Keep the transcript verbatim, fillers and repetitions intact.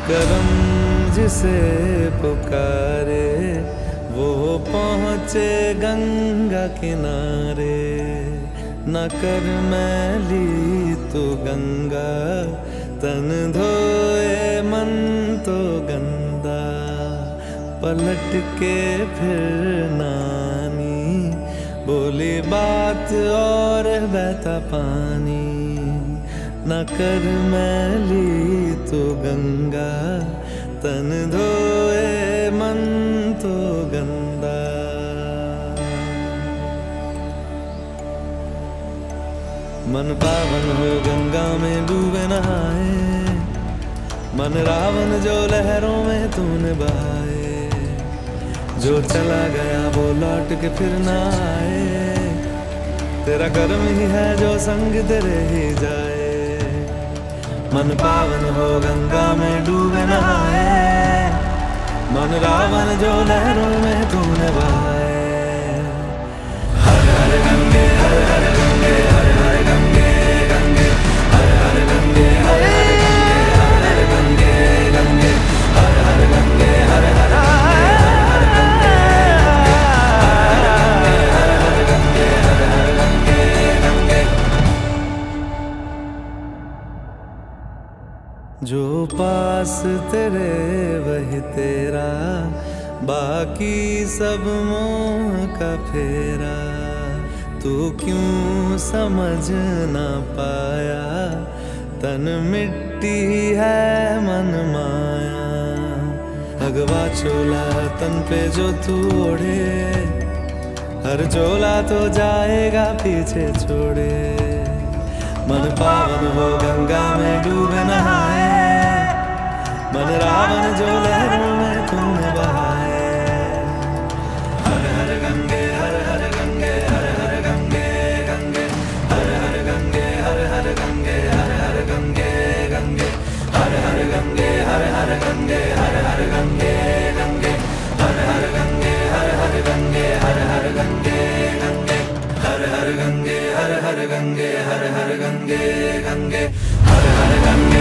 करम जिसे पुकारे वो पहुँचे गंगा किनारे। न कर मैली तो गंगा तन धोए मन तो गंदा। पलट के फिर नानी बोली बात और बहता पानी। न कर मैली तो गंगा तन धोए मन तो गंदा। मन पावन हो गंगा में डूबे नहाए। मन रावण जो लहरों में तूने बहाए। जो चला गया वो लौट के फिर ना आए। तेरा कर्म ही है जो संग तेरे ही जाए। मन पावन हो गंगा में डूबे नहाए। मन रावण जो लहरों में तूने बहाए। हर हर गंगे हर हर गंगे हर हर गंगे गंगे हर हर गंगे हर हर गंगे हर हर गंगे गंगे हर हर गंगे हर हर जो पास तेरे वही तेरा। बाकी सब मोह का फेरा। तू क्यों समझ ना पाया तन मिट्टी है मन माया। भगवा चोला तन पे जो तू ओढ़े हर चोला तो जाएगा पीछे छोड़े। मन पावन हो गंगा में डूबे नहाए। मन रावण जो लहरों में तूने बहाए। हर हर गंगे हर हर गंगे हर हर गंगे गंगे हर हर गंगे हर हर गंगे हर हर गंगे गंगे हर हर गंगे हर हर गंगे हर हर गंगे गंगे हर हर गंगे हर हर गंगे हर हर गंगे गंगे हर हर गंगे हर हर गंगे हर हर गंगे गंगे हर हर गंगे